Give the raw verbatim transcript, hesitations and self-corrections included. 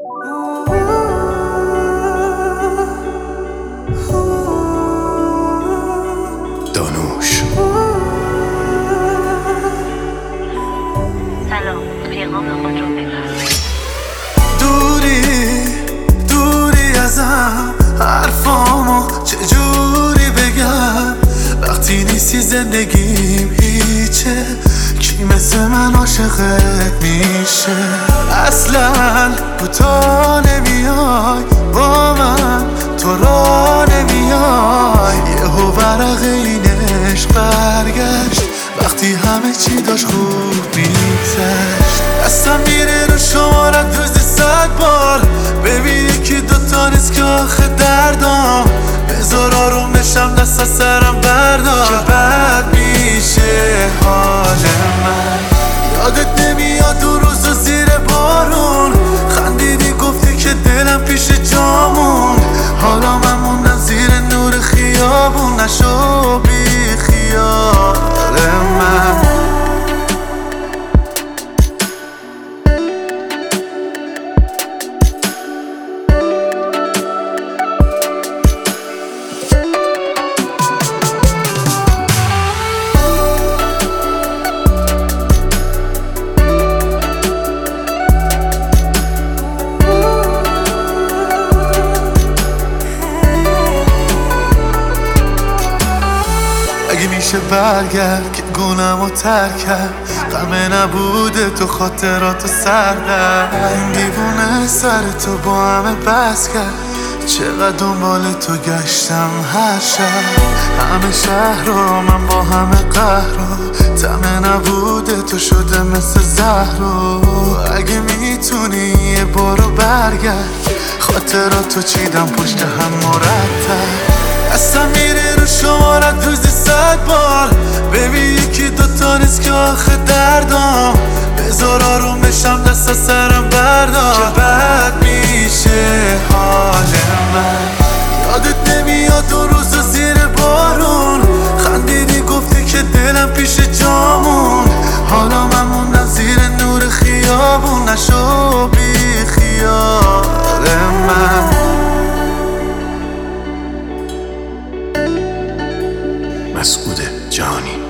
دانوش. سلام، پیغام خود رو بفرمایید. دوری دوری ازم، حرفامو چجوری بگم وقتی نیستی زندگیم هیچه. کی مثل من عاشقت میشه؟ اصلا تو تا نمیای با من، تو را نمیای. یهو ورق این عشق برگشت وقتی همه چی داشت خوب میگذشت. دستم میره رو شمارت روزی صد بار، ببینی که دوتا نیست که آخه دردام. بذار آروم بشم دست از سرم بردار، که بد میشه حال من. یادت نمیاد دو روز و زیر بارون خندیدی گفتی که دلم پیش جامون. حالا من موندم زیر نور خیابون، نشو بی خیال من. اگه میشه برگرد که گونم رو ترک کرد، غمه نبوده تو خاطراتو سردن. این دیوونه سر تو با همه بس کرد، چقدر دنبال تو گشتم هر شب. همه شهر رو من با همه قهر رو، طمع نبوده تو شده مثل زهر رو. اگه میتونی یه بارو برگرد، خاطراتو چیدم پشت هم مرتب. دستم میره رو شمارت روزی صد بار، ببینی که دوتا نیست که آخه دردام. بذار آروم بشم دست از سرم بردار، که بد میشه حال من. یادت نمیاد دو روز و زیر بارون خندیدی گفتی که دلم پیش جامون. حالا من موندم زیر نور خیابون، نشو بی خیال من. مسعود جهانی.